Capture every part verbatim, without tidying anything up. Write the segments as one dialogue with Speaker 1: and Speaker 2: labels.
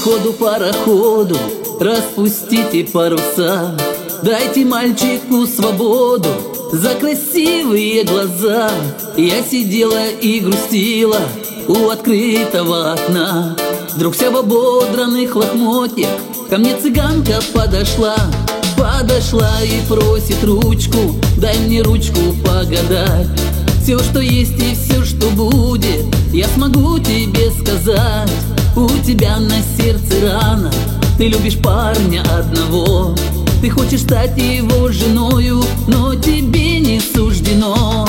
Speaker 1: ходу пароходу, распустите паруса, дайте мальчику свободу за красивые глаза. Я сидела и грустила у открытого окна. Вдруг вся в ободранных лохмотьях ко мне цыганка подошла. Подошла и просит ручку, дай мне ручку погадать. Все, что есть и все, что будет, я смогу тебе сказать. У тебя на сердце рана, ты любишь парня одного. Ты хочешь стать его женою, но тебе не суждено.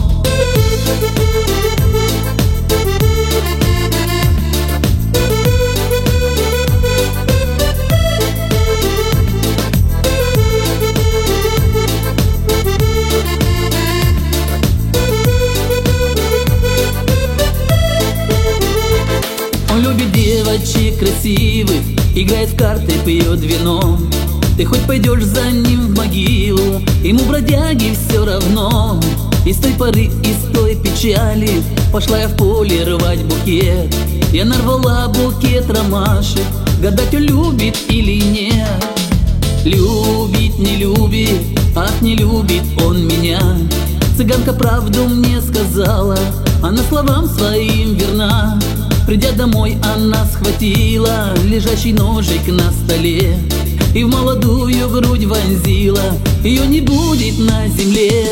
Speaker 1: Он любит девочек красивых, играет в карты, пьет вино. Ты хоть пойдешь за ним в могилу, ему, бродяге, все равно. И с той поры, и с той печали пошла я в поле рвать букет. Я нарвала букет ромашек, гадать, он любит или нет. Любит, не любит, ах, не любит он меня. Цыганка правду мне сказала, она словам своим верна. Придя домой, она схватила лежащий ножик на столе и в молодую грудь вонзила, ее не будет на земле.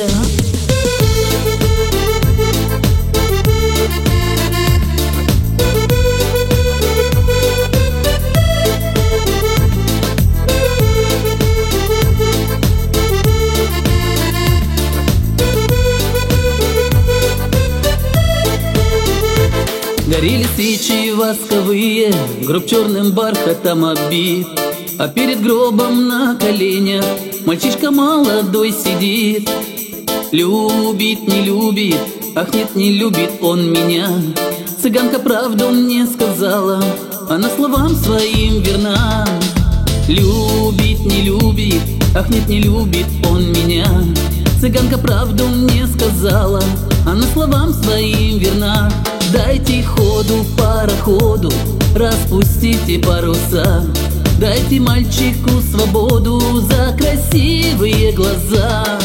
Speaker 1: Горели свечи восковые, гроб черным бархатом обит, а перед гробом на коленях мальчишка молодой сидит. Любит, не любит, ах, нет, не любит он меня. Цыганка правду мне сказала, она словам своим верна. Любит, не любит, ах, нет, не любит он меня. Цыганка правду мне сказала, она словам своим верна. Дайте ходу пароходу, распустите паруса, дайте мальчику свободу за красивые глаза.